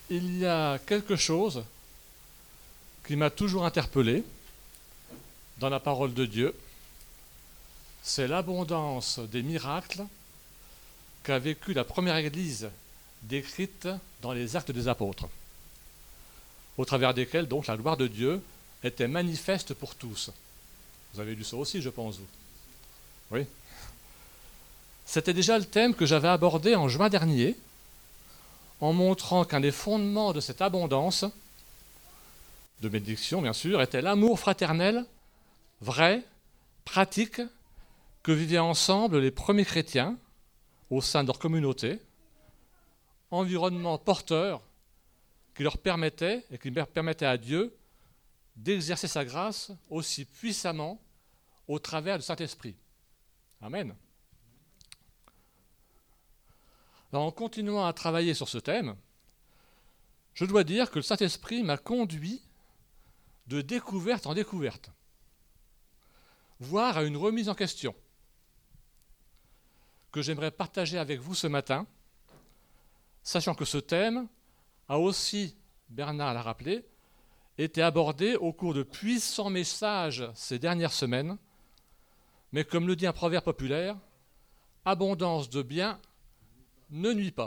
Il y a quelque chose qui m'a toujours interpellé dans la parole de Dieu, c'est l'abondance des miracles qu'a vécu la première Église décrite dans les Actes des Apôtres, au travers desquels donc la gloire de Dieu était manifeste pour tous. Vous avez lu ça aussi, je pense, vous. Oui. C'était déjà le thème que j'avais abordé en juin dernier, en montrant qu'un des fondements de cette abondance, de bénédiction bien sûr, était l'amour fraternel, vrai, pratique, que vivaient ensemble les premiers chrétiens au sein de leur communauté, environnement porteur qui leur permettait et qui permettait à Dieu d'exercer sa grâce aussi puissamment au travers du Saint-Esprit. Amen. Alors, en continuant à travailler sur ce thème, je dois dire que le Saint-Esprit m'a conduit de découverte en découverte, voire à une remise en question, que j'aimerais partager avec vous ce matin, sachant que ce thème a aussi, Bernard l'a rappelé, été abordé au cours de puissants messages ces dernières semaines, mais comme le dit un proverbe populaire, abondance de bien ne nuit pas.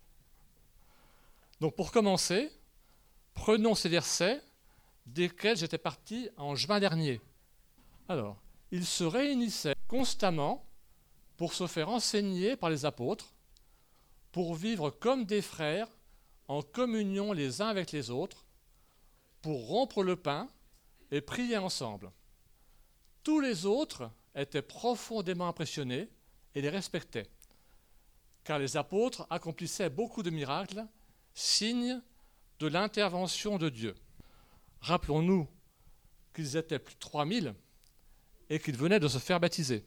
Donc pour commencer, prenons ces versets desquels j'étais parti en juin dernier. Alors, ils se réunissaient constamment pour se faire enseigner par les apôtres, pour vivre comme des frères, en communion les uns avec les autres, pour rompre le pain et prier ensemble. Tous les autres étaient profondément impressionnés et les respectaient, car les apôtres accomplissaient beaucoup de miracles, signes de l'intervention de Dieu. Rappelons-nous qu'ils étaient plus de 3000 et qu'ils venaient de se faire baptiser.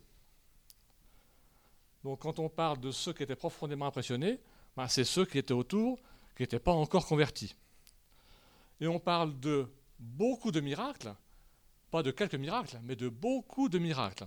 Donc quand on parle de ceux qui étaient profondément impressionnés, c'est ceux qui étaient autour, qui n'étaient pas encore convertis. Et on parle de beaucoup de miracles, pas de quelques miracles, mais de beaucoup de miracles.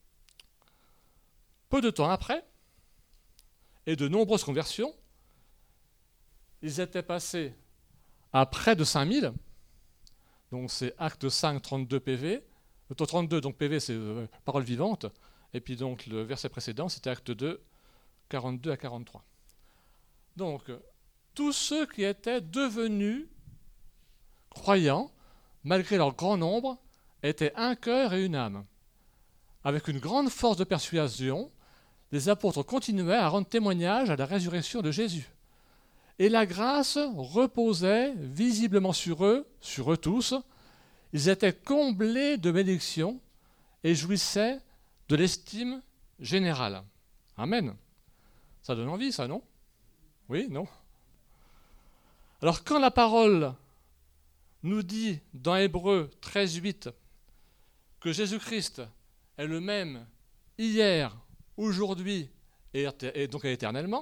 Peu de temps après, et de nombreuses conversions, ils étaient passés à près de 5000, donc c'est Acte 5, 32 PV, 32, donc PV c'est parole vivante, et puis donc le verset précédent c'était Acte 2, 42 à 43. Donc, tous ceux qui étaient devenus croyants, malgré leur grand nombre, étaient un cœur et une âme. Avec une grande force de persuasion, les apôtres continuaient à rendre témoignage à la résurrection de Jésus. Et la grâce reposait visiblement sur eux tous. Ils étaient comblés de bénédictions et jouissaient de l'estime générale. Amen. Ça donne envie, ça, non? Oui, non? Alors, quand la parole nous dit dans Hébreux 13:8 que Jésus-Christ est le même hier, aujourd'hui et donc éternellement,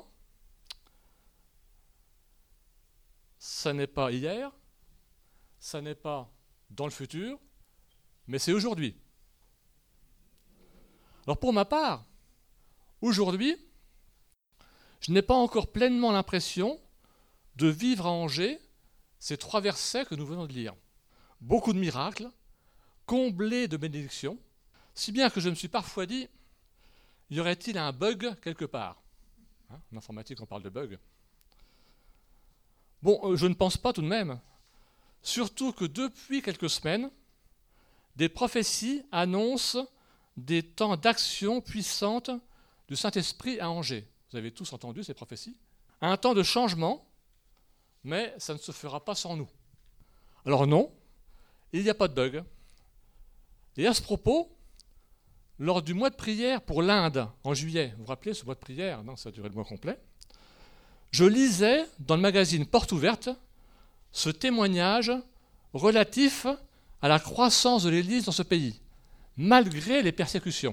ça n'est pas hier, ça n'est pas dans le futur, mais c'est aujourd'hui. Alors pour ma part, aujourd'hui, je n'ai pas encore pleinement l'impression de vivre à Angers ces 3 versets que nous venons de lire. Beaucoup de miracles, comblés de bénédictions, si bien que je me suis parfois dit, y aurait-il un bug quelque part? En informatique, on parle de bug. Bon, je ne pense pas tout de même. Surtout que depuis quelques semaines, des prophéties annoncent des temps d'action puissante du Saint-Esprit à Angers. Vous avez tous entendu ces prophéties? Un temps de changement, mais ça ne se fera pas sans nous. Alors non, il n'y a pas de bug. Et à ce propos, lors du mois de prière pour l'Inde, en juillet, vous vous rappelez ce mois de prière? Non, ça a duré le mois complet. Je lisais dans le magazine Porte Ouverte ce témoignage relatif à la croissance de l'Église dans ce pays, malgré les persécutions.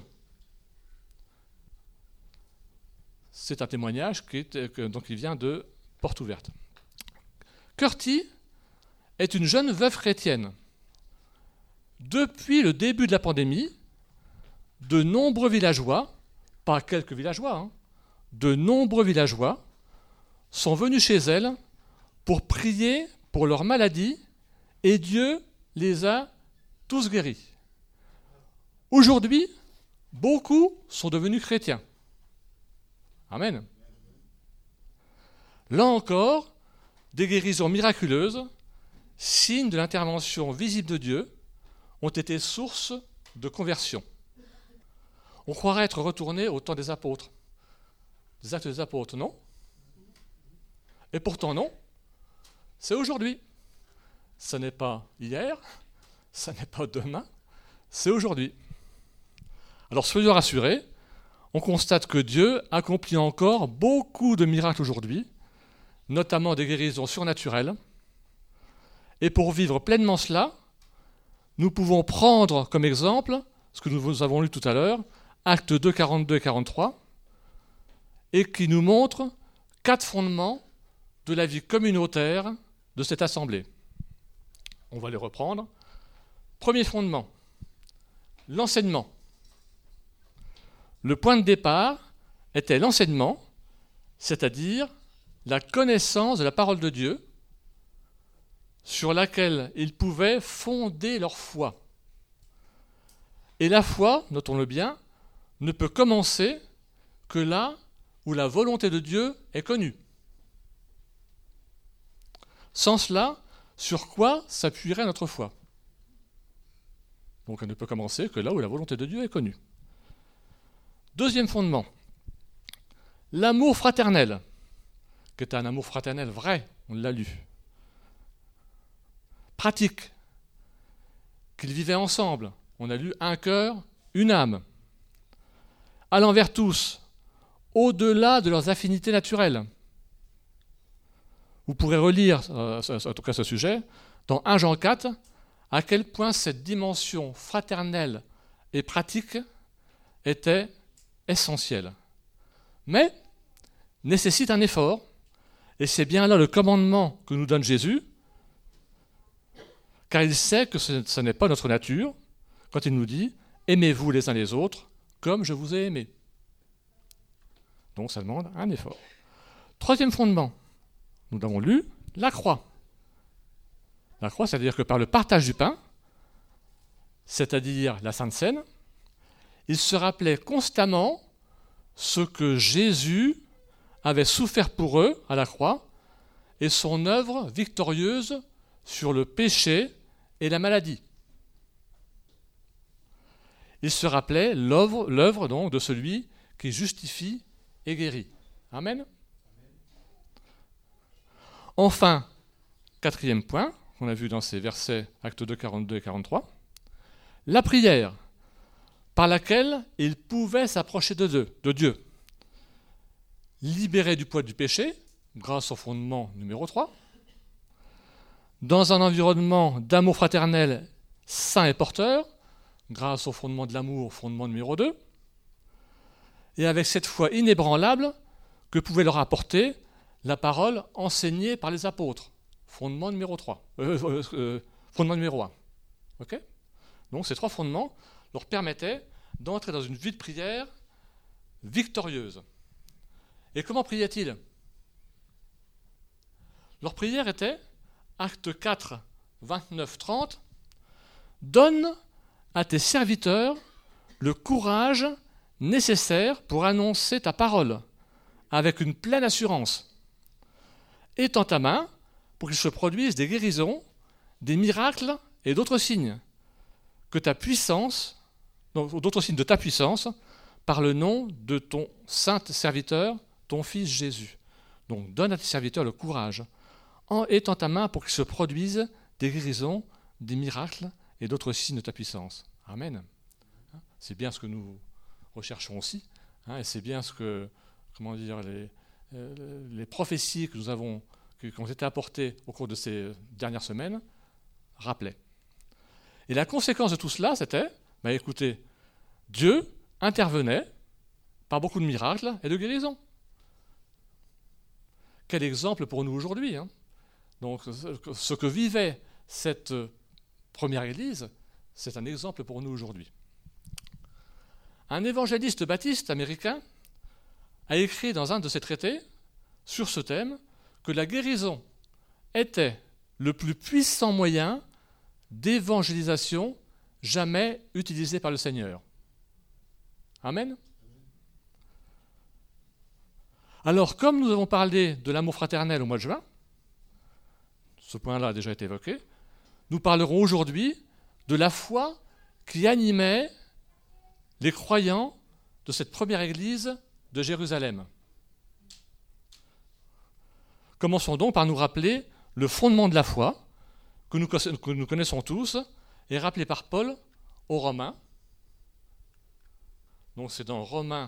C'est un témoignage qui vient de Porte Ouverte. Curti est une jeune veuve chrétienne. Depuis le début de la pandémie, de nombreux villageois, pas quelques villageois, de nombreux villageois sont venus chez elle pour prier pour leur maladie et Dieu les a tous guéris. Aujourd'hui, beaucoup sont devenus chrétiens. Amen. Là encore, des guérisons miraculeuses, signes de l'intervention visible de Dieu, ont été source de conversion. On croirait être retourné au temps des apôtres, des actes des apôtres, non? Et pourtant non, c'est aujourd'hui. Ce n'est pas hier, ce n'est pas demain, c'est aujourd'hui. Alors soyons rassurés, on constate que Dieu accomplit encore beaucoup de miracles aujourd'hui, notamment des guérisons surnaturelles. Et pour vivre pleinement cela, nous pouvons prendre comme exemple ce que nous avons lu tout à l'heure, Actes 2, 42 et 43, et qui nous montre 4 fondements de la vie communautaire de cette assemblée. On va les reprendre. Premier fondement, l'enseignement. Le point de départ était l'enseignement, c'est-à-dire la connaissance de la parole de Dieu sur laquelle ils pouvaient fonder leur foi. Et la foi, notons-le bien, ne peut commencer que là où la volonté de Dieu est connue. Sans cela, sur quoi s'appuierait notre foi? Donc elle ne peut commencer que là où la volonté de Dieu est connue. Deuxième fondement, l'amour fraternel, qui est un amour fraternel vrai, on l'a lu. Pratique, qu'ils vivaient ensemble, on a lu un cœur, une âme. Allant vers tous, au-delà de leurs affinités naturelles. Vous pourrez relire, en tout cas ce sujet, dans 1 Jean 4, à quel point cette dimension fraternelle et pratique était essentielle. Mais nécessite un effort, et c'est bien là le commandement que nous donne Jésus, car il sait que ce n'est pas notre nature, quand il nous dit « Aimez-vous les uns les autres comme je vous ai aimé ». Donc ça demande un effort. Troisième fondement, nous l'avons lu, la croix. La croix, c'est-à-dire que par le partage du pain, c'est-à-dire la Sainte Seine, ils se rappelaient constamment ce que Jésus avait souffert pour eux à la croix et son œuvre victorieuse sur le péché et la maladie. Ils se rappelaient l'œuvre donc de celui qui justifie et guérit. Amen. Enfin, quatrième point, qu'on a vu dans ces versets Actes 2, 42 et 43, la prière par laquelle ils pouvaient s'approcher de Dieu, libérés du poids du péché, grâce au fondement numéro 3, dans un environnement d'amour fraternel sain et porteur, grâce au fondement de l'amour, fondement numéro 2, et avec cette foi inébranlable que pouvait leur apporter la parole enseignée par les apôtres, fondement numéro 3, fondement numéro 1. Okay. Donc ces 3 fondements leur permettaient d'entrer dans une vie de prière victorieuse. Et comment priaient-ils? Leur prière était, Acte 4, 29, 30, « Donne à tes serviteurs le courage nécessaire pour annoncer ta parole, avec une pleine assurance. Étends ta main pour qu'il se produise des guérisons, des miracles et d'autres signes, que ta puissance, d'autres signes de ta puissance, par le nom de ton saint serviteur, ton fils Jésus. Donc donne à tes serviteurs le courage, en étends ta main pour qu'il se produise des guérisons, des miracles et d'autres signes de ta puissance. Amen. C'est bien ce que nous recherchons aussi, et c'est bien ce que, les prophéties que nous avons, qui ont été apportées au cours de ces dernières semaines, rappelaient. Et la conséquence de tout cela, c'était, écoutez, Dieu intervenait par beaucoup de miracles et de guérisons. Quel exemple pour nous aujourd'hui, hein. Donc, ce que vivait cette première Église, c'est un exemple pour nous aujourd'hui. Un évangéliste baptiste américain a écrit dans un de ses traités sur ce thème que la guérison était le plus puissant moyen d'évangélisation jamais utilisé par le Seigneur. Amen. Alors, comme nous avons parlé de l'amour fraternel au mois de juin, ce point-là a déjà été évoqué, nous parlerons aujourd'hui de la foi qui animait les croyants de cette première église de Jérusalem. Commençons donc par nous rappeler le fondement de la foi que nous connaissons tous et rappelé par Paul aux Romains. Donc c'est dans Romains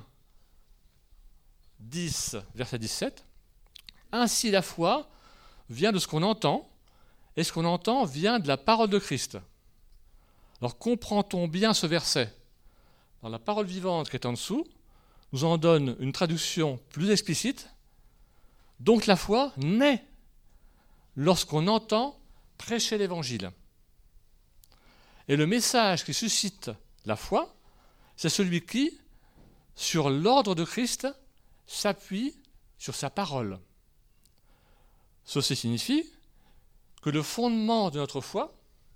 10, verset 17. Ainsi la foi vient de ce qu'on entend, et ce qu'on entend vient de la parole de Christ. Alors comprend-on bien ce verset? Dans la parole vivante qui est en dessous, nous en donne une traduction plus explicite. Donc la foi naît lorsqu'on entend prêcher l'Évangile. Et le message qui suscite la foi, c'est celui qui, sur l'ordre de Christ, s'appuie sur sa parole. Ceci signifie que le fondement de notre foi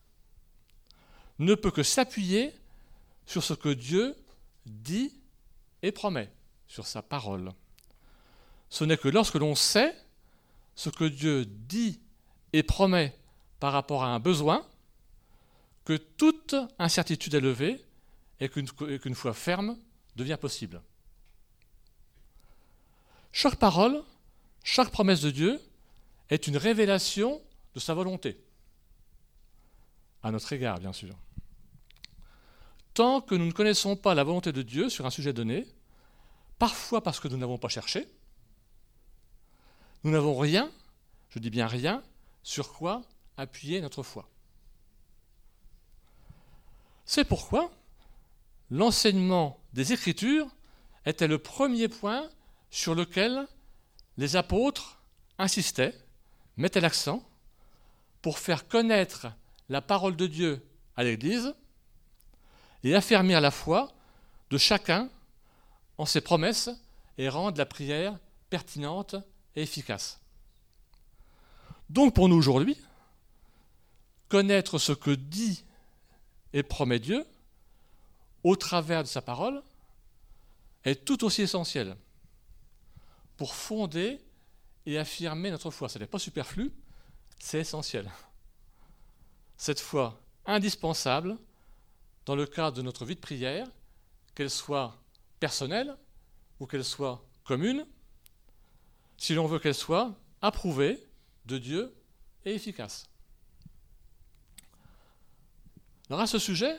ne peut que s'appuyer sur ce que Dieu dit et promet, sur sa parole. Ce n'est que lorsque l'on sait ce que Dieu dit et promet par rapport à un besoin que toute incertitude est levée et qu'une foi ferme devient possible. Chaque parole, chaque promesse de Dieu est une révélation de sa volonté, à notre égard bien sûr. Tant que nous ne connaissons pas la volonté de Dieu sur un sujet donné, parfois parce que nous n'avons pas cherché, nous n'avons rien, je dis bien rien, sur quoi appuyer notre foi. C'est pourquoi l'enseignement des Écritures était le premier point sur lequel les apôtres insistaient, mettaient l'accent pour faire connaître la parole de Dieu à l'Église et affermir la foi de chacun en ses promesses et rendre la prière pertinente et efficace. Donc pour nous aujourd'hui, connaître ce que dit et promet Dieu au travers de sa parole est tout aussi essentiel pour fonder et affirmer notre foi. Ce n'est pas superflu, c'est essentiel. Cette foi indispensable dans le cadre de notre vie de prière, qu'elle soit personnelle ou qu'elle soit commune, si l'on veut qu'elle soit approuvée de Dieu et efficace. Alors à ce sujet,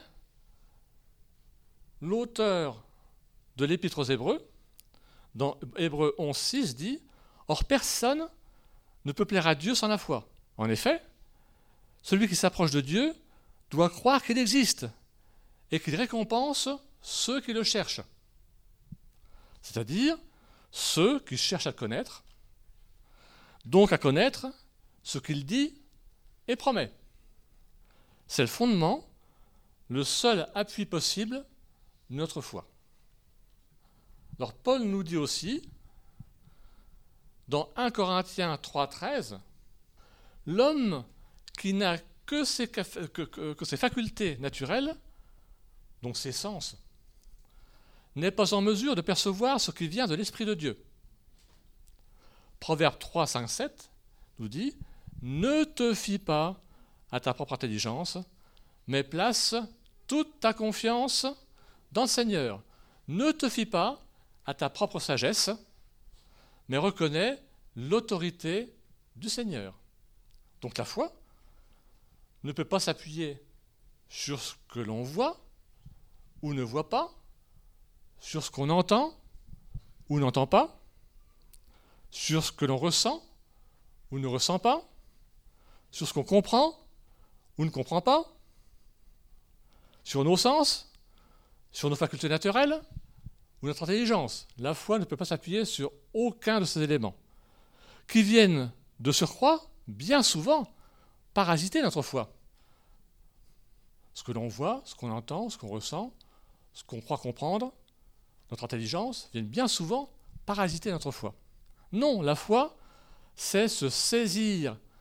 l'auteur de l'Épître aux Hébreux, dans Hébreux 11,6, dit « Or personne ne peut plaire à Dieu sans la foi. En effet, celui qui s'approche de Dieu doit croire qu'il existe et qu'il récompense ceux qui le cherchent. » C'est-à-dire ceux qui cherchent à le connaître, donc à connaître ce qu'il dit et promet. C'est le fondement, le seul appui possible de notre foi. Alors Paul nous dit aussi, dans 1 Corinthiens 3,13, l'homme qui n'a que ses facultés naturelles, donc ses sens, n'est pas en mesure de percevoir ce qui vient de l'Esprit de Dieu. Proverbe 3, 5, 7 nous dit « Ne te fie pas à ta propre intelligence, mais place toute ta confiance dans le Seigneur. Ne te fie pas à ta propre sagesse, mais reconnais l'autorité du Seigneur. » Donc la foi ne peut pas s'appuyer sur ce que l'on voit ou ne voit pas, sur ce qu'on entend ou n'entend pas, sur ce que l'on ressent ou ne ressent pas, sur ce qu'on comprend ou ne comprend pas, sur nos sens, sur nos facultés naturelles ou notre intelligence. La foi ne peut pas s'appuyer sur aucun de ces éléments, qui viennent de surcroît, bien souvent, parasiter notre foi. Ce que l'on voit, ce qu'on entend, ce qu'on ressent, ce qu'on croit comprendre, notre intelligence, viennent bien souvent parasiter notre foi. Non, la foi, c'est se saisir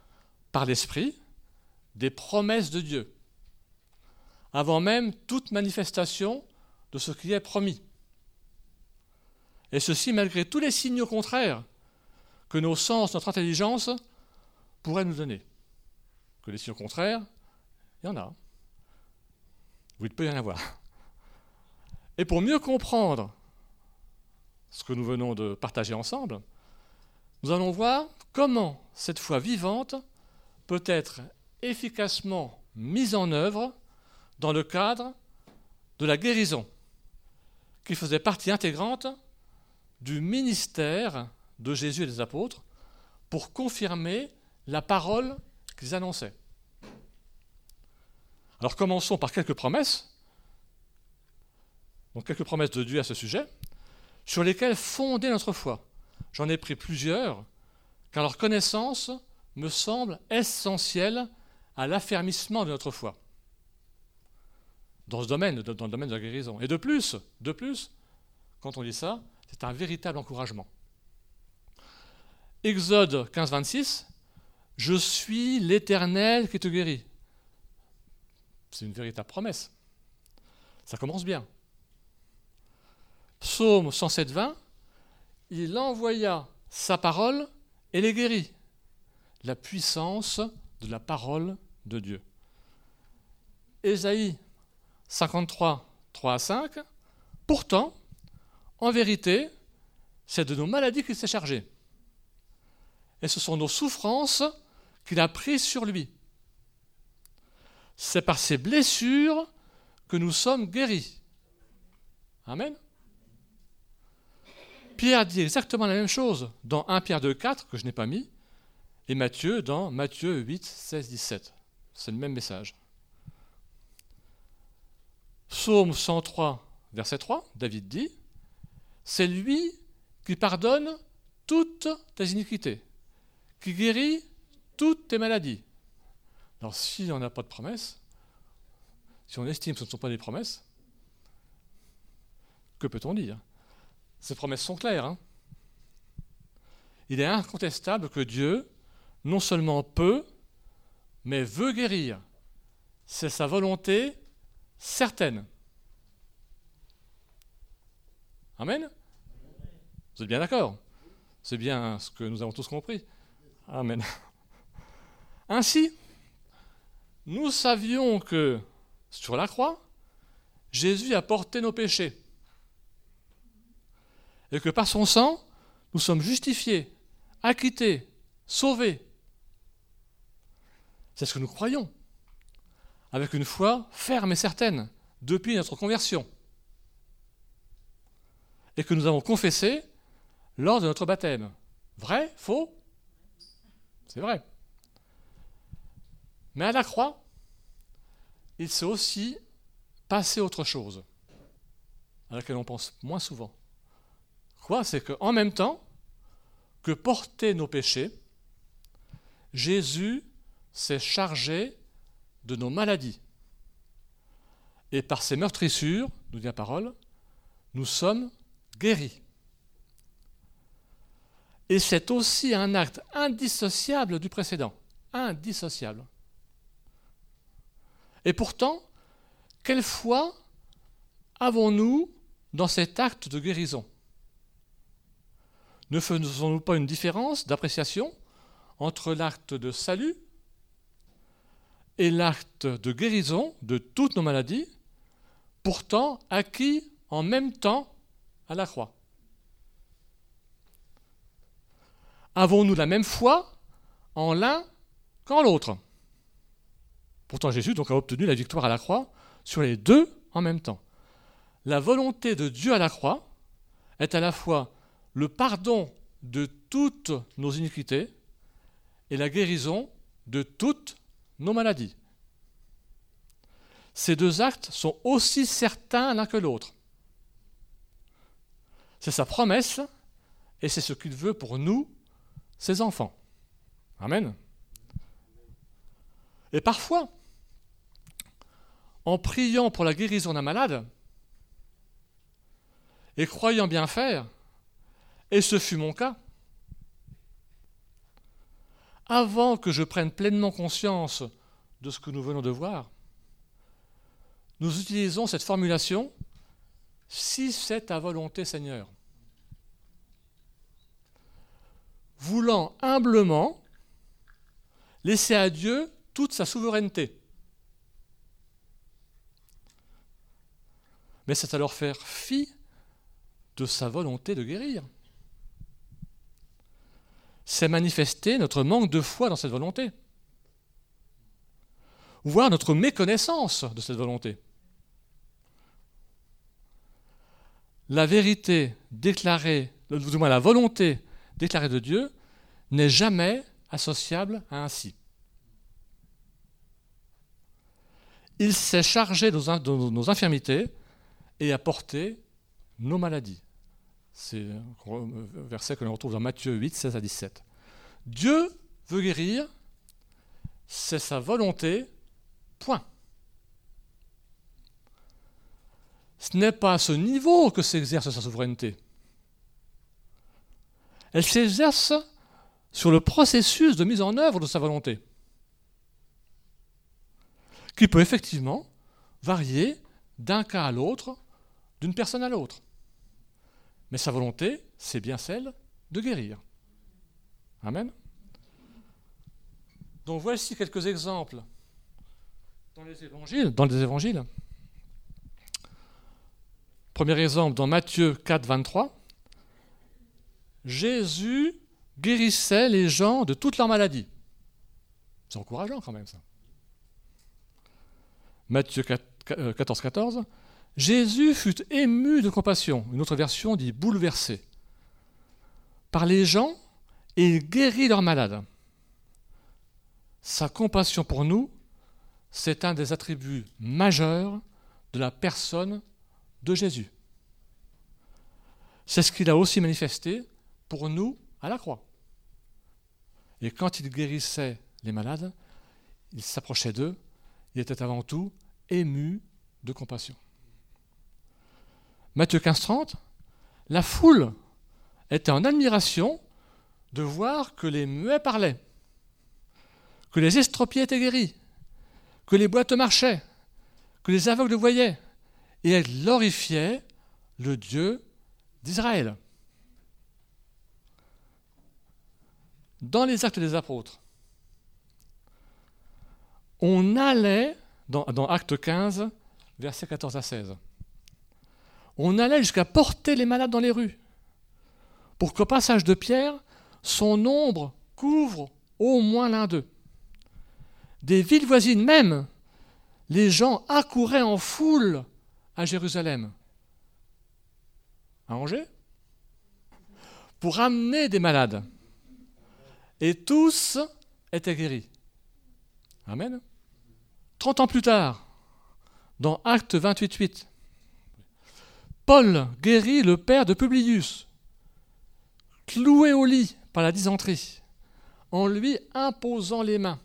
par l'Esprit des promesses de Dieu, avant même toute manifestation de ce qui est promis. Et ceci malgré tous les signaux contraires que nos sens, notre intelligence pourraient nous donner. Que les signaux contraires, il y en a. Il peut y en avoir. Et pour mieux comprendre ce que nous venons de partager ensemble, nous allons voir comment cette foi vivante peut être efficacement mise en œuvre dans le cadre de la guérison, qui faisait partie intégrante du ministère de Jésus et des apôtres pour confirmer la parole qu'ils annonçaient. Alors commençons par quelques promesses, donc quelques promesses de Dieu à ce sujet, sur lesquelles fonder notre foi. J'en ai pris plusieurs, car leur connaissance me semble essentielle à l'affermissement de notre foi dans le domaine de la guérison. Et de plus, quand on dit ça, c'est un véritable encouragement. Exode 15, 26, « Je suis l'Éternel qui te guérit ». C'est une véritable promesse. Ça commence bien. Psaume 107, 20, « Il envoya sa parole et les guérit ». La puissance de la parole de Dieu. Ésaïe 53, 3 à 5, « Pourtant, en vérité, c'est de nos maladies qu'il s'est chargé. Et ce sont nos souffrances qu'il a prises sur lui. C'est par ses blessures que nous sommes guéris. » Amen. Pierre dit exactement la même chose dans 1 Pierre 2, 4, que je n'ai pas mis, et Matthieu dans Matthieu 8, 16, 17. C'est le même message. Psaume 103, verset 3, David dit, « C'est lui qui pardonne toutes tes iniquités, qui guérit toutes tes maladies. » Alors si on n'a pas de promesses, si on estime que ce ne sont pas des promesses, que peut-on dire? Ces promesses sont claires. Hein? Il est incontestable que Dieu, non seulement peut, mais veut guérir. C'est sa volonté certaine. Amen? Vous êtes bien d'accord? C'est bien ce que nous avons tous compris. Amen. Ainsi, nous savions que sur la croix, Jésus a porté nos péchés et que par son sang, nous sommes justifiés, acquittés, sauvés. C'est ce que nous croyons, avec une foi ferme et certaine, depuis notre conversion, et que nous avons confessé lors de notre baptême. Vrai? Faux? C'est vrai. Mais à la croix, il s'est aussi passé autre chose, à laquelle on pense moins souvent. Quoi? C'est qu'en même temps que porter nos péchés, Jésus s'est chargé de nos maladies. Et par ses meurtrissures, nous dit la parole, nous sommes guéris. Et c'est aussi un acte indissociable du précédent. Indissociable. Et pourtant, quelle foi avons-nous dans cet acte de guérison? Ne faisons-nous pas une différence d'appréciation entre l'acte de salut et l'acte de guérison de toutes nos maladies, pourtant acquis en même temps à la croix? Avons-nous la même foi en l'un qu'en l'autre? Pourtant Jésus donc a obtenu la victoire à la croix sur les deux en même temps. La volonté de Dieu à la croix est à la fois le pardon de toutes nos iniquités et la guérison de toutes nos maladies. Ces deux actes sont aussi certains l'un que l'autre. C'est sa promesse et c'est ce qu'il veut pour nous, ses enfants. Amen. Et parfois, en priant pour la guérison d'un malade et croyant bien faire, et ce fut mon cas, avant que je prenne pleinement conscience de ce que nous venons de voir, nous utilisons cette formulation « si c'est ta volonté, Seigneur ». Voulant humblement laisser à Dieu toute sa souveraineté. Mais c'est alors faire fi de sa volonté de guérir. C'est manifester notre manque de foi dans cette volonté, voire notre méconnaissance de cette volonté. La vérité déclarée, ou du moins la volonté déclarée de Dieu, n'est jamais associable à un si. Il s'est chargé de nos infirmités et a porté nos maladies. C'est un verset que l'on retrouve dans Matthieu 8, 16 à 17. Dieu veut guérir, c'est sa volonté, point. Ce n'est pas à ce niveau que s'exerce sa souveraineté. Elle s'exerce sur le processus de mise en œuvre de sa volonté, qui peut effectivement varier d'un cas à l'autre, d'une personne à l'autre. Mais sa volonté, c'est bien celle de guérir. Amen. Donc voici quelques exemples dans les évangiles. Premier exemple, dans Matthieu 4, 23, Jésus guérissait les gens de toutes leurs maladies. C'est encourageant quand même ça. Matthieu 14, 14, Jésus fut ému de compassion, une autre version dit bouleversé, par les gens et il guérit leurs malades. Sa compassion pour nous, c'est un des attributs majeurs de la personne de Jésus. C'est ce qu'il a aussi manifesté pour nous à la croix. Et quand il guérissait les malades, il s'approchait d'eux, il était avant tout ému de compassion. Matthieu 15, 30, la foule était en admiration de voir que les muets parlaient, que les estropiés étaient guéris, que les boiteux marchaient, que les aveugles voyaient, et elle glorifiait le Dieu d'Israël. Dans les Actes des Apôtres, on allait, dans Acte 15, versets 14 à 16, on allait jusqu'à porter les malades dans les rues, pour qu'au passage de Pierre, son ombre couvre au moins l'un d'eux. Des villes voisines même, les gens accouraient en foule à Jérusalem, à Angers, pour amener des malades. Et tous étaient guéris. Amen. 30 ans plus tard, dans Acte 28, 8, Paul guérit le père de Publius, cloué au lit par la dysenterie, en lui imposant les mains.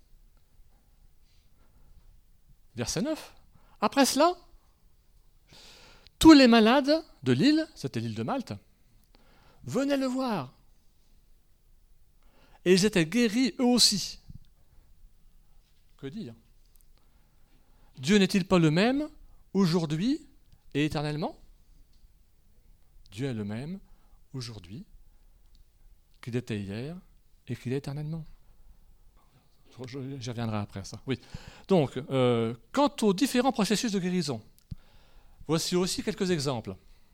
Verset 9. Après cela, tous les malades de l'île, c'était l'île de Malte, venaient le voir. Et ils étaient guéris eux aussi. Que dire ? Dieu n'est-il pas le même aujourd'hui et éternellement ? Dieu est le même aujourd'hui qu'il était hier et qu'il est éternellement. J'y reviendrai après ça. Oui. Donc, quant aux différents processus de guérison, voici aussi quelques exemples.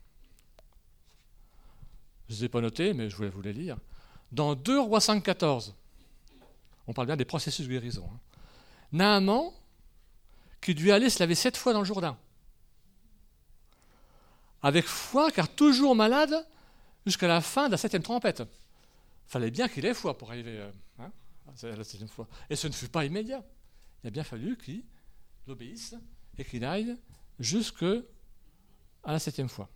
Je ne les ai pas notés, mais je voulais vous les lire. Dans 2 Rois 5, 14, on parle bien des processus de guérison. Naaman, qui dut aller se laver 7 fois dans le Jourdain, avec foi, car toujours malade, jusqu'à la fin de la 7e trompette. Il fallait bien qu'il ait foi pour arriver à la 7e fois. Et ce ne fut pas immédiat. Il a bien fallu qu'il obéisse et qu'il aille jusqu'à la 7e fois.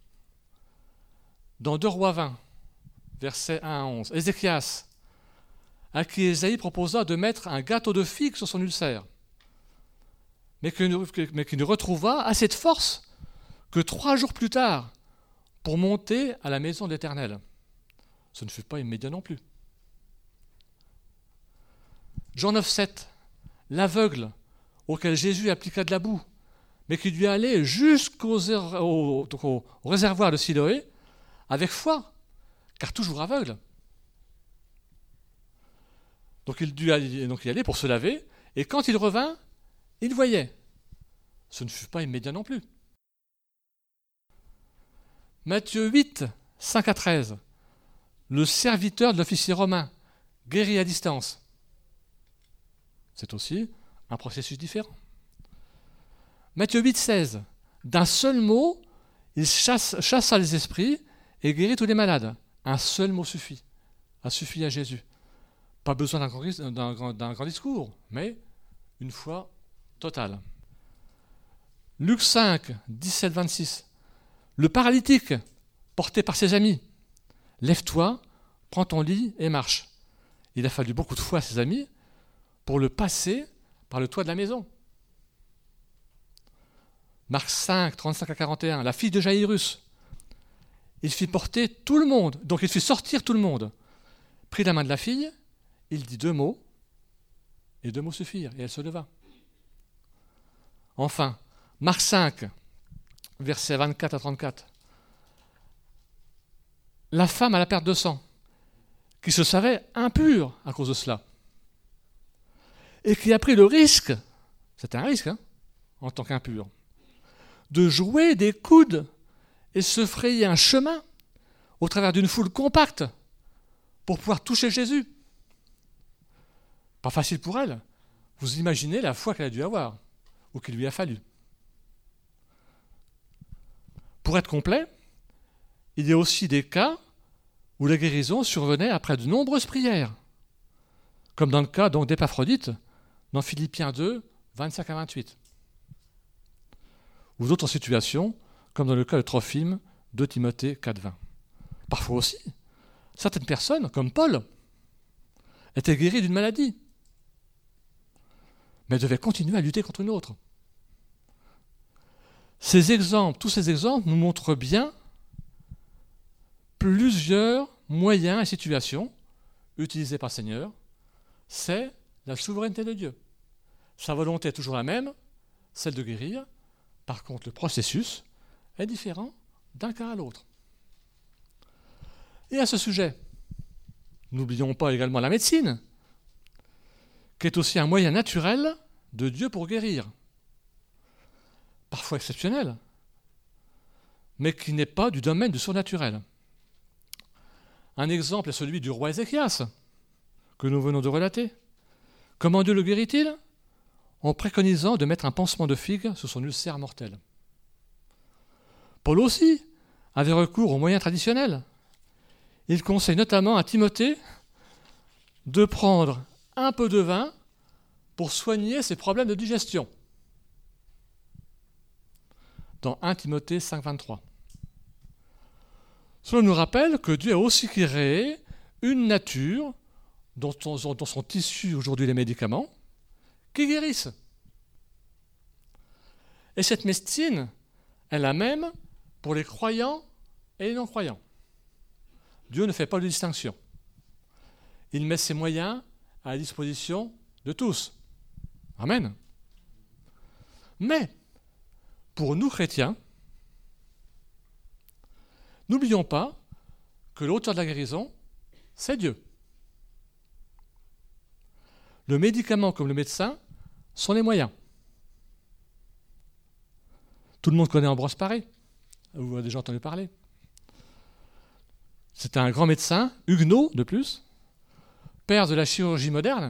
Dans 2 Rois 20, versets 1 à 11, Ézéchias, à qui Ésaïe proposa de mettre un gâteau de figue sur son ulcère, mais qui ne retrouva assez de force que 3 jours plus tard pour monter à la maison de l'Éternel. Ce ne fut pas immédiat non plus. Jean 9,7, l'aveugle auquel Jésus appliqua de la boue, mais qui dut aller jusqu'au réservoir de Siloé avec foi, car toujours aveugle. Donc il y aller pour se laver, et quand il revint, il voyait. Ce ne fut pas immédiat non plus. Matthieu 8, 5 à 13, le serviteur de l'officier romain, guéri à distance. C'est aussi un processus différent. Matthieu 8, 16, d'un seul mot, il chassa les esprits et guérit tous les malades. Un seul mot suffit. A suffi à Jésus. Pas besoin d'un grand discours, mais une foi totale. Luc 5, 17, 26. Le paralytique, porté par ses amis. Lève-toi, prends ton lit et marche. Il a fallu beaucoup de foi à ses amis pour le passer par le toit de la maison. Marc 5, 35 à 41. La fille de Jaïrus. Il fit porter tout le monde, donc il fit sortir tout le monde. Prit la main de la fille, il dit 2 mots, et 2 mots suffirent, et elle se leva. Enfin, Marc 5, versets 24 à 34. La femme à la perte de sang, qui se savait impure à cause de cela, et qui a pris le risque, c'était un risque en tant qu'impure, de jouer des coudes et se frayer un chemin au travers d'une foule compacte pour pouvoir toucher Jésus. Pas facile pour elle. Vous imaginez la foi qu'elle a dû avoir, ou qu'il lui a fallu. Pour être complet, il y a aussi des cas où la guérison survenait après de nombreuses prières, comme dans le cas donc d'Épaphrodite, dans Philippiens 2, 25 à 28. Ou d'autres situations, comme dans le cas de Trophime, 2 Timothée 4, 20. Parfois aussi, certaines personnes, comme Paul, étaient guéries d'une maladie, mais devaient continuer à lutter contre une autre. Tous ces exemples nous montrent bien plusieurs moyens et situations utilisés par le Seigneur. C'est la souveraineté de Dieu. Sa volonté est toujours la même, celle de guérir. Par contre, le processus est différent d'un cas à l'autre. Et à ce sujet, n'oublions pas également la médecine, qui est aussi un moyen naturel de Dieu pour guérir. Parfois exceptionnel, mais qui n'est pas du domaine du surnaturel. Un exemple est celui du roi Ézéchias, que nous venons de relater. Comment Dieu le guérit-il ? En préconisant de mettre un pansement de figue sur son ulcère mortel. Paul aussi avait recours aux moyens traditionnels. Il conseille notamment à Timothée de prendre un peu de vin pour soigner ses problèmes de digestion. Dans 1 Timothée 5, 23. Cela nous rappelle que Dieu a aussi créé une nature dont sont issus aujourd'hui les médicaments, qui guérissent. Et cette médecine est la même pour les croyants et les non-croyants. Dieu ne fait pas de distinction. Il met ses moyens à la disposition de tous. Amen. Mais, pour nous chrétiens, n'oublions pas que l'auteur de la guérison, c'est Dieu. Le médicament comme le médecin sont les moyens. Tout le monde connaît Ambroise Paré. Vous avez déjà entendu parler. C'était un grand médecin, huguenot de plus, père de la chirurgie moderne,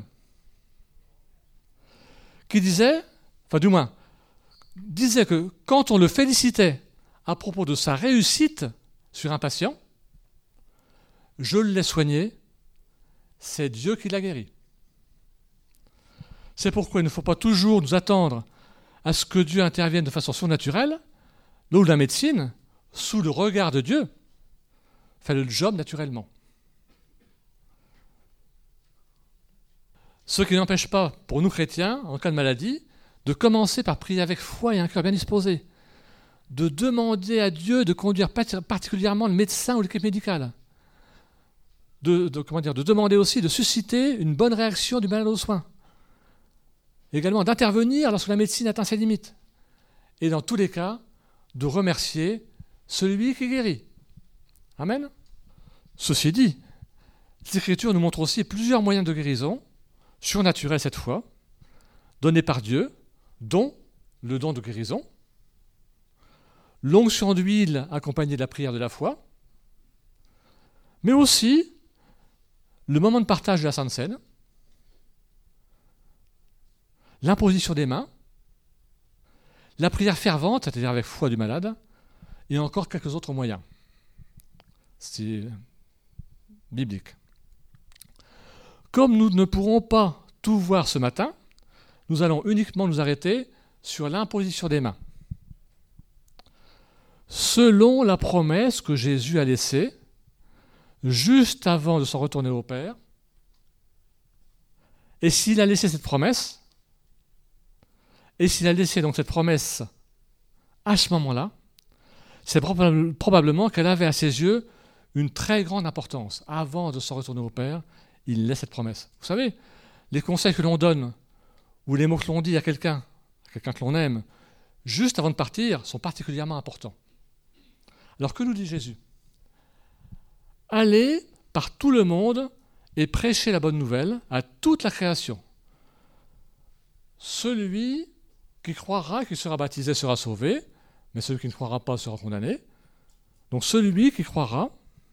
qui disait que quand on le félicitait à propos de sa réussite sur un patient, je l'ai soigné, c'est Dieu qui l'a guéri. C'est pourquoi il ne faut pas toujours nous attendre à ce que Dieu intervienne de façon surnaturelle, là où la médecine, sous le regard de Dieu, fait le job naturellement. Ce qui n'empêche pas, pour nous chrétiens, en cas de maladie, de commencer par prier avec foi et un cœur bien disposé, de demander à Dieu de conduire particulièrement le médecin ou l'équipe médicale, de demander aussi de susciter une bonne réaction du malade aux soins, également d'intervenir lorsque la médecine atteint ses limites. Et dans tous les cas, de remercier celui qui guérit. Amen. Ceci dit, les Écritures nous montrent aussi plusieurs moyens de guérison, surnaturels cette fois, donnés par Dieu, dont le don de guérison, l'onction d'huile accompagnée de la prière de la foi, mais aussi le moment de partage de la Sainte Seine, l'imposition des mains, la prière fervente, c'est-à-dire avec foi du malade, et encore quelques autres moyens. C'est biblique. Comme nous ne pourrons pas tout voir ce matin, nous allons uniquement nous arrêter sur l'imposition des mains. Selon la promesse que Jésus a laissée, juste avant de s'en retourner au Père, et s'il a laissé cette promesse, à ce moment-là, c'est probablement qu'elle avait à ses yeux une très grande importance. Avant de s'en retourner au Père, il laisse cette promesse. Vous savez, les conseils que l'on donne, ou les mots que l'on dit à quelqu'un que l'on aime, juste avant de partir, sont particulièrement importants. Alors que nous dit Jésus ? Allez par tout le monde et prêchez la bonne nouvelle à toute la création. Celui qui croira, qui sera baptisé, sera sauvé, mais celui qui ne croira pas sera condamné. Donc celui qui croira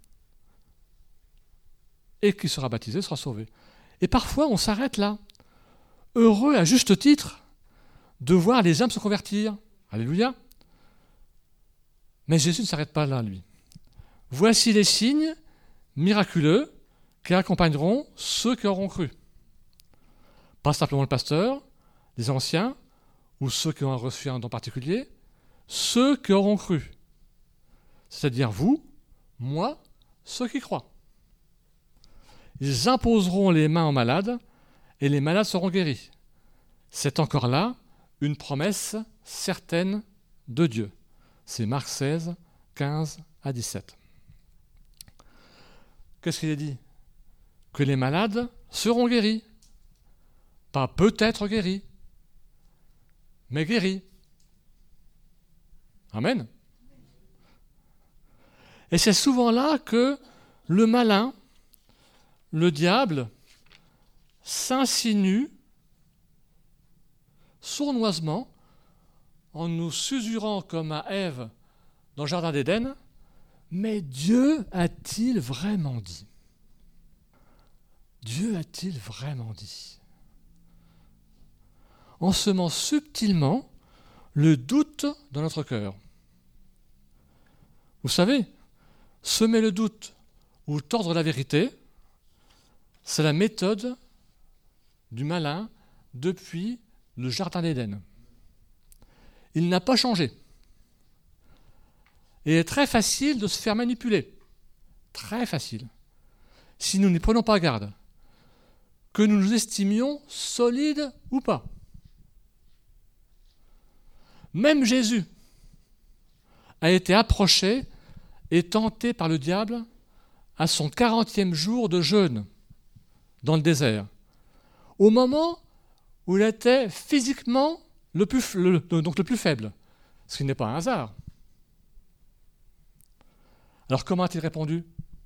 et qui sera baptisé sera sauvé. Et parfois, on s'arrête là. Heureux, à juste titre, de voir les âmes se convertir. Alléluia. Mais Jésus ne s'arrête pas là, lui. Voici les signes miraculeux qui accompagneront ceux qui auront cru. Pas simplement le pasteur, les anciens, ou ceux qui ont reçu un don particulier, ceux qui auront cru. C'est-à-dire vous, moi, ceux qui croient. Ils imposeront les mains aux malades et les malades seront guéris. C'est encore là une promesse certaine de Dieu. C'est Marc 16, 15 à 17. Qu'est-ce qu'il est dit ? Que les malades seront guéris. Pas peut-être guéris, mais guéris. Amen. Et c'est souvent là que le malin, le diable, s'insinue sournoisement en nous susurrant comme à Ève dans le jardin d'Éden, mais Dieu a-t-il vraiment dit ? Dieu a-t-il vraiment dit ? En semant subtilement le doute dans notre cœur. Vous savez, semer le doute ou tordre la vérité, c'est la méthode du malin depuis le jardin d'Éden. Il n'a pas changé. Et il est très facile de se faire manipuler. Très facile. Si nous n'y prenons pas garde, que nous nous estimions solides ou pas. Même Jésus a été approché et tenté par le diable à son 40e jour de jeûne dans le désert, au moment où il était physiquement le plus faible, ce qui n'est pas un hasard. Alors comment a-t-il répondu ?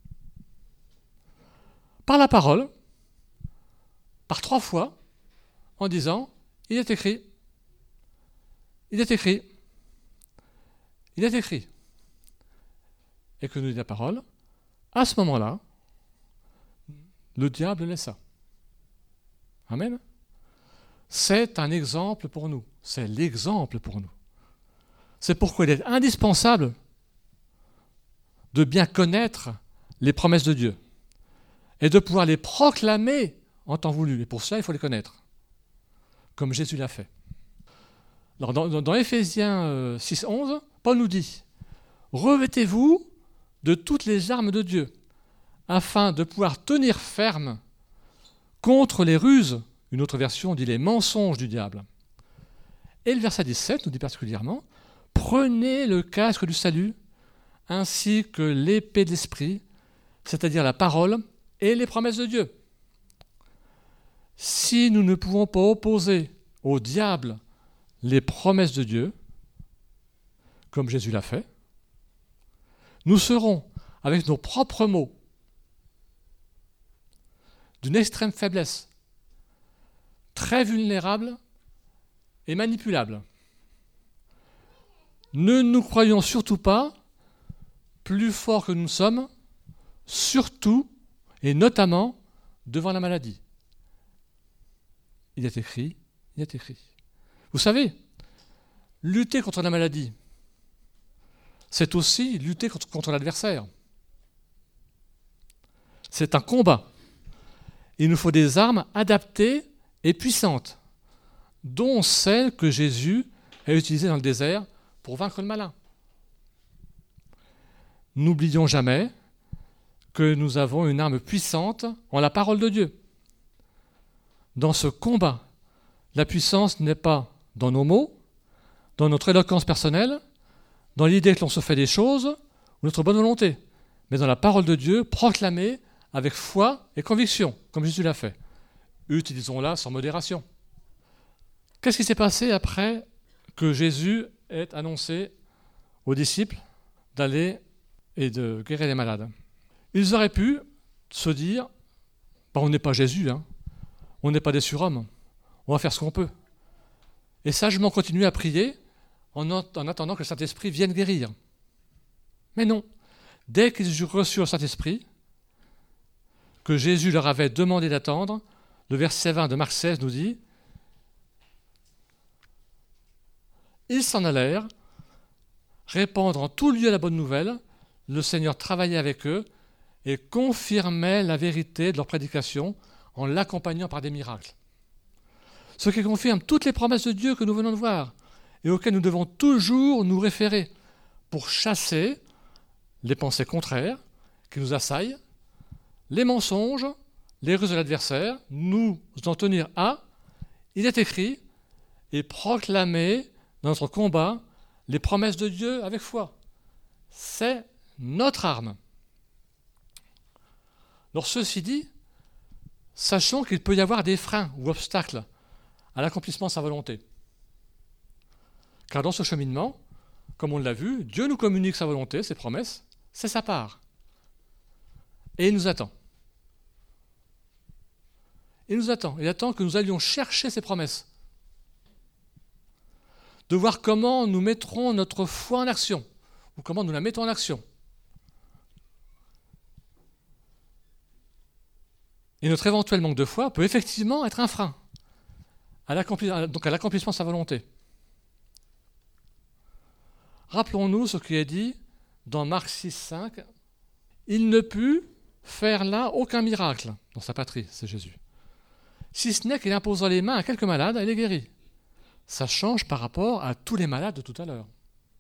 Par la parole, par 3 fois, en disant « Il est écrit ». Il est écrit. Il est écrit. Et que nous dit la parole, à ce moment-là, le diable laissa. Amen. C'est un exemple pour nous. C'est l'exemple pour nous. C'est pourquoi il est indispensable de bien connaître les promesses de Dieu et de pouvoir les proclamer en temps voulu. Et pour ça, il faut les connaître, comme Jésus l'a fait. Alors dans Éphésiens 6, 11, Paul nous dit « Revêtez-vous de toutes les armes de Dieu, afin de pouvoir tenir ferme contre les ruses », une autre version dit « les mensonges du diable ». Et le verset 17 nous dit particulièrement « Prenez le casque du salut, ainsi que l'épée de l'esprit, c'est-à-dire la parole et les promesses de Dieu. » Si nous ne pouvons pas opposer au diable les promesses de Dieu, comme Jésus l'a fait. Nous serons, avec nos propres mots, d'une extrême faiblesse, très vulnérables et manipulables. Ne nous croyons surtout pas plus forts que nous sommes, surtout et notamment devant la maladie. Il est écrit. Vous savez, lutter contre la maladie, c'est aussi lutter contre l'adversaire. C'est un combat. Il nous faut des armes adaptées et puissantes, dont celles que Jésus a utilisées dans le désert pour vaincre le malin. N'oublions jamais que nous avons une arme puissante en la parole de Dieu. Dans ce combat, la puissance n'est pas dans nos mots, dans notre éloquence personnelle, dans l'idée que l'on se fait des choses ou notre bonne volonté, mais dans la parole de Dieu proclamée avec foi et conviction, comme Jésus l'a fait. Utilisons-la sans modération. Qu'est-ce qui s'est passé après que Jésus ait annoncé aux disciples d'aller et de guérir les malades? Ils auraient pu se dire, on n'est pas Jésus, on n'est pas des surhommes, on va faire ce qu'on peut. Et sagement continuer à prier en attendant que le Saint-Esprit vienne guérir. Mais non, dès qu'ils eurent reçu le Saint-Esprit, que Jésus leur avait demandé d'attendre, le verset 20 de Marc 16 nous dit « Ils s'en allèrent, répandre en tout lieu la bonne nouvelle, le Seigneur travaillait avec eux et confirmait la vérité de leur prédication en l'accompagnant par des miracles. » Ce qui confirme toutes les promesses de Dieu que nous venons de voir et auxquelles nous devons toujours nous référer pour chasser les pensées contraires qui nous assaillent, les mensonges, les ruses de l'adversaire, nous en tenir à, il est écrit, et proclamer dans notre combat les promesses de Dieu avec foi. C'est notre arme. Alors ceci dit, sachons qu'il peut y avoir des freins ou obstacles à l'accomplissement de sa volonté. Car dans ce cheminement, comme on l'a vu, Dieu nous communique sa volonté, ses promesses, c'est sa part. Et il nous attend. Il attend que nous allions chercher ses promesses. De voir comment nous mettrons notre foi en action, ou comment nous la mettons en action. Et notre éventuel manque de foi peut effectivement être un frein à l'accomplissement de sa volonté. Rappelons-nous ce qui est dit dans Marc 6, 5. Il ne put faire là aucun miracle dans sa patrie, c'est Jésus. Si ce n'est qu'il imposa les mains à quelques malades et les guérit. Ça change par rapport à tous les malades de tout à l'heure.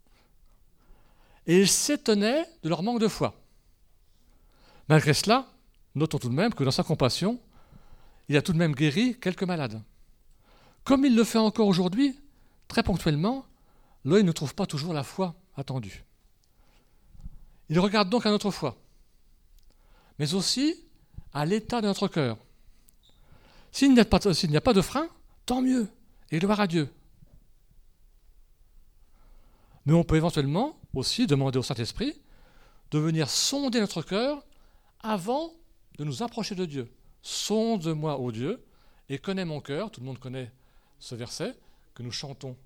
Et il s'étonnait de leur manque de foi. Malgré cela, notons tout de même que dans sa compassion, il a tout de même guéri quelques malades. Comme il le fait encore aujourd'hui, très ponctuellement, l'œil ne trouve pas toujours la foi attendue. Il regarde donc à notre foi, mais aussi à l'état de notre cœur. S'il n'y a pas de frein, tant mieux, et gloire à Dieu. Mais on peut éventuellement aussi demander au Saint-Esprit de venir sonder notre cœur avant de nous approcher de Dieu. Sonde-moi, ô Dieu, et connais mon cœur. Tout le monde connaît ce verset que nous chantons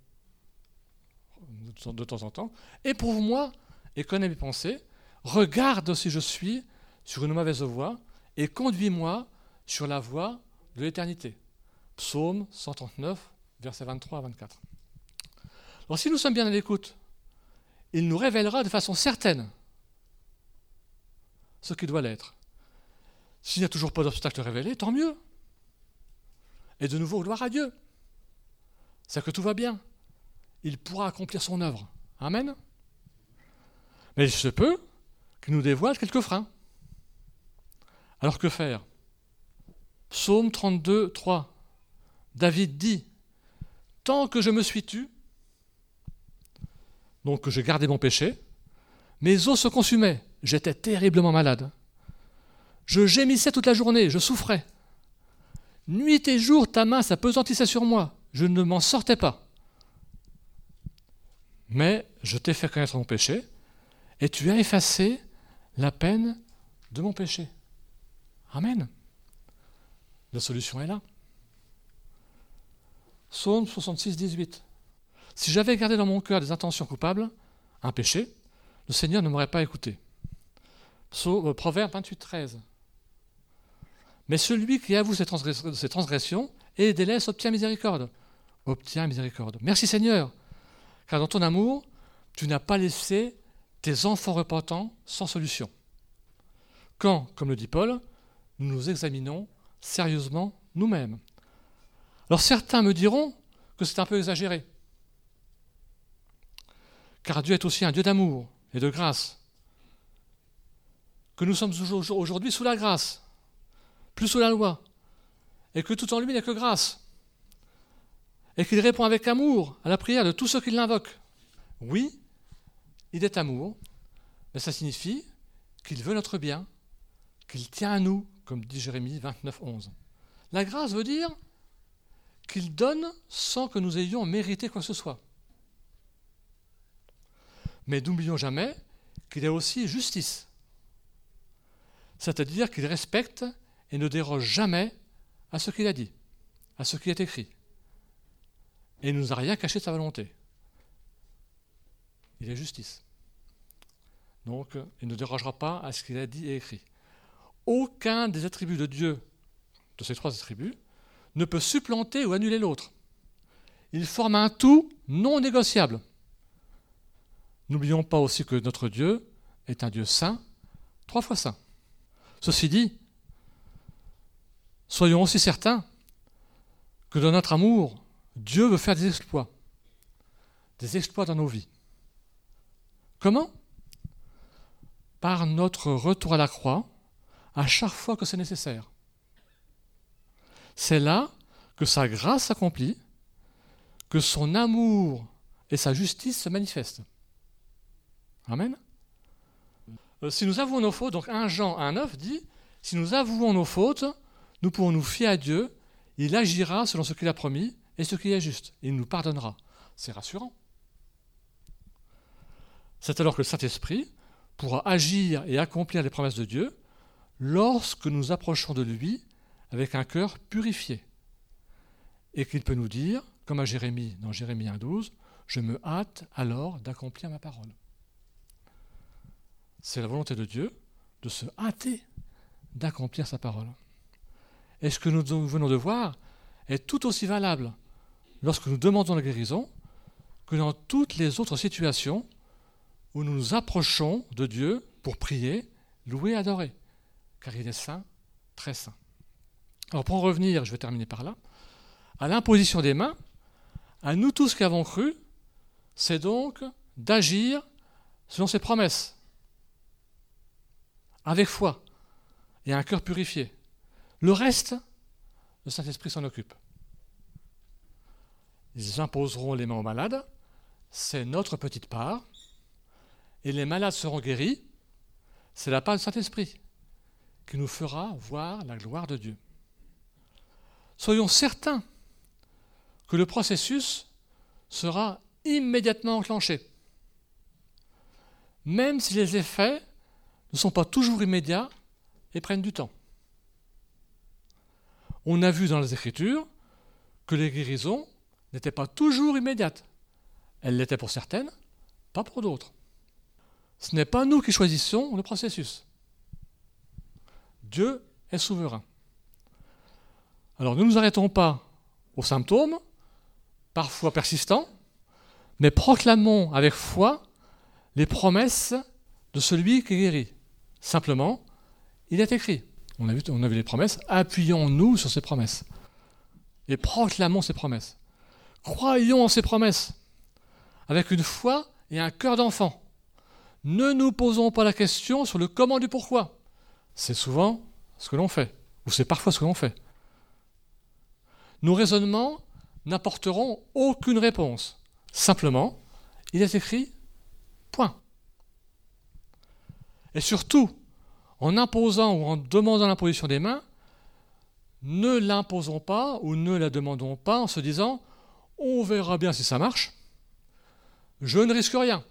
de temps en temps. Éprouve-moi et connais mes pensées. Regarde si je suis sur une mauvaise voie et conduis-moi sur la voie de l'éternité. Psaume 139, versets 23 à 24. Alors si nous sommes bien à l'écoute, il nous révélera de façon certaine ce qui doit l'être. S'il n'y a toujours pas d'obstacle révélé, tant mieux. Et de nouveau, gloire à Dieu. C'est que tout va bien. Il pourra accomplir son œuvre. Amen. Mais il se peut qu'il nous dévoile quelques freins. Alors que faire? Psaume 32, 3. David dit « Tant que je me suis tu, donc que j'ai gardé mon péché, mes os se consumaient, j'étais terriblement malade. Je gémissais toute la journée, je souffrais. Nuit et jour, ta main s'appesantissait sur moi. je ne m'en sortais pas. Mais je t'ai fait connaître mon péché, et tu as effacé la peine de mon péché. Amen. La solution est là. Psaume 66, 18. Si j'avais gardé dans mon cœur des intentions coupables, un péché, le Seigneur ne m'aurait pas écouté. Proverbe 28, 13. Mais celui qui avoue ses transgressions et les délaisse obtient miséricorde. Obtient miséricorde. Merci Seigneur, car dans ton amour, tu n'as pas laissé tes enfants repentants sans solution. Quand, comme le dit Paul, nous nous examinons sérieusement nous-mêmes. Alors certains me diront que c'est un peu exagéré, car Dieu est aussi un Dieu d'amour et de grâce, que nous sommes aujourd'hui sous la grâce, plus sous la loi, et que tout en lui n'est que grâce, et qu'il répond avec amour à la prière de tous ceux qui l'invoquent. Oui, il est amour, mais ça signifie qu'il veut notre bien, qu'il tient à nous, comme dit Jérémie 29, 11. La grâce veut dire qu'il donne sans que nous ayons mérité quoi que ce soit. Mais n'oublions jamais qu'il est aussi justice. C'est-à-dire qu'il respecte et ne déroge jamais à ce qu'il a dit, à ce qui est écrit. Et il ne nous a rien caché de sa volonté. Il est justice. Donc, il ne dérogera pas à ce qu'il a dit et écrit. Aucun des attributs de Dieu, de ces trois attributs, ne peut supplanter ou annuler l'autre. Ils forment un tout non négociable. N'oublions pas aussi que notre Dieu est un Dieu saint, 3 fois saint. Ceci dit, soyons aussi certains que dans notre amour, Dieu veut faire des exploits dans nos vies. Comment ? Par notre retour à la croix, à chaque fois que c'est nécessaire. C'est là que sa grâce s'accomplit, que son amour et sa justice se manifestent. Amen. Si nous avouons nos fautes, donc 1 Jean 1,9 dit, si nous avouons nos fautes, nous pouvons nous fier à Dieu, il agira selon ce qu'il a promis et ce qui est juste, il nous pardonnera. C'est rassurant. C'est alors que le Saint-Esprit pourra agir et accomplir les promesses de Dieu lorsque nous approchons de lui avec un cœur purifié. Et qu'il peut nous dire, comme à Jérémie, dans Jérémie 1,12, je me hâte alors d'accomplir ma parole. C'est la volonté de Dieu de se hâter d'accomplir sa parole. Et ce que nous venons de voir est tout aussi valable lorsque nous demandons la guérison que dans toutes les autres situations où nous nous approchons de Dieu pour prier, louer, adorer, car il est saint, très saint. Alors pour en revenir, je vais terminer par là, à l'imposition des mains, à nous tous qui avons cru, c'est donc d'agir selon ses promesses, avec foi et un cœur purifié. Le reste, le Saint-Esprit s'en occupe. Ils imposeront les mains aux malades, c'est notre petite part, et les malades seront guéris, c'est la part du Saint-Esprit qui nous fera voir la gloire de Dieu. Soyons certains que le processus sera immédiatement enclenché, même si les effets ne sont pas toujours immédiats et prennent du temps. On a vu dans les Écritures que les guérisons n'étaient pas toujours immédiates. Elles l'étaient pour certaines, pas pour d'autres. Ce n'est pas nous qui choisissons le processus. Dieu est souverain. Alors ne nous arrêtons pas aux symptômes, parfois persistants, mais proclamons avec foi les promesses de celui qui guérit. Simplement, il est écrit. On a vu les promesses, appuyons-nous sur ces promesses. Et proclamons ces promesses. Croyons en ces promesses, avec une foi et un cœur d'enfant. Ne nous posons pas la question sur le comment du pourquoi. C'est souvent ce que l'on fait, ou c'est parfois ce que l'on fait. Nos raisonnements n'apporteront aucune réponse. Simplement, il est écrit, point. Et surtout, en imposant ou en demandant l'imposition des mains, ne l'imposons pas ou ne la demandons pas en se disant On verra bien si ça marche. Je ne risque rien.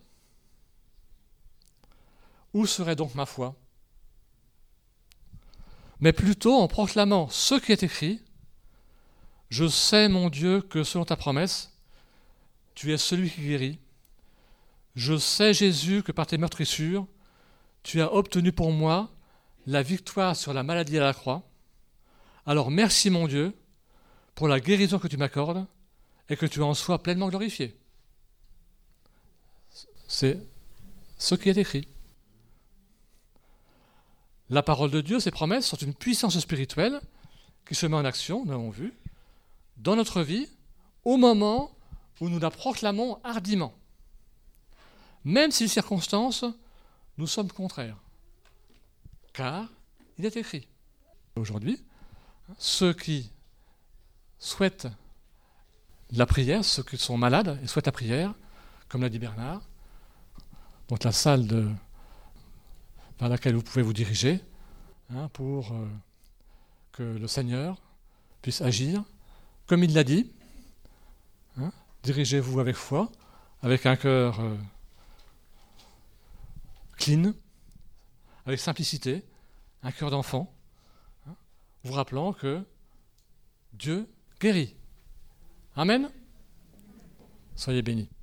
Où serait donc ma foi? Mais plutôt en proclamant ce qui est écrit. Je sais, mon Dieu, que selon ta promesse, tu es celui qui guérit. Je sais, Jésus, que par tes meurtrissures, tu as obtenu pour moi la victoire sur la maladie à la croix. Alors merci, mon Dieu, pour la guérison que tu m'accordes et que tu en sois pleinement glorifié. C'est ce qui est écrit. La parole de Dieu, ses promesses sont une puissance spirituelle qui se met en action, nous l'avons vu, dans notre vie, au moment où nous la proclamons hardiment. Même si les circonstances nous sommes contraires. Car il est écrit. Aujourd'hui, ceux qui souhaitent la prière, ceux qui sont malades et souhaitent la prière, comme l'a dit Bernard, donc la salle vers laquelle vous pouvez vous diriger pour que le Seigneur puisse agir. Comme il l'a dit, dirigez-vous avec foi, avec un cœur clean, avec simplicité, un cœur d'enfant, vous rappelant que Dieu guérit. Amen. Soyez bénis.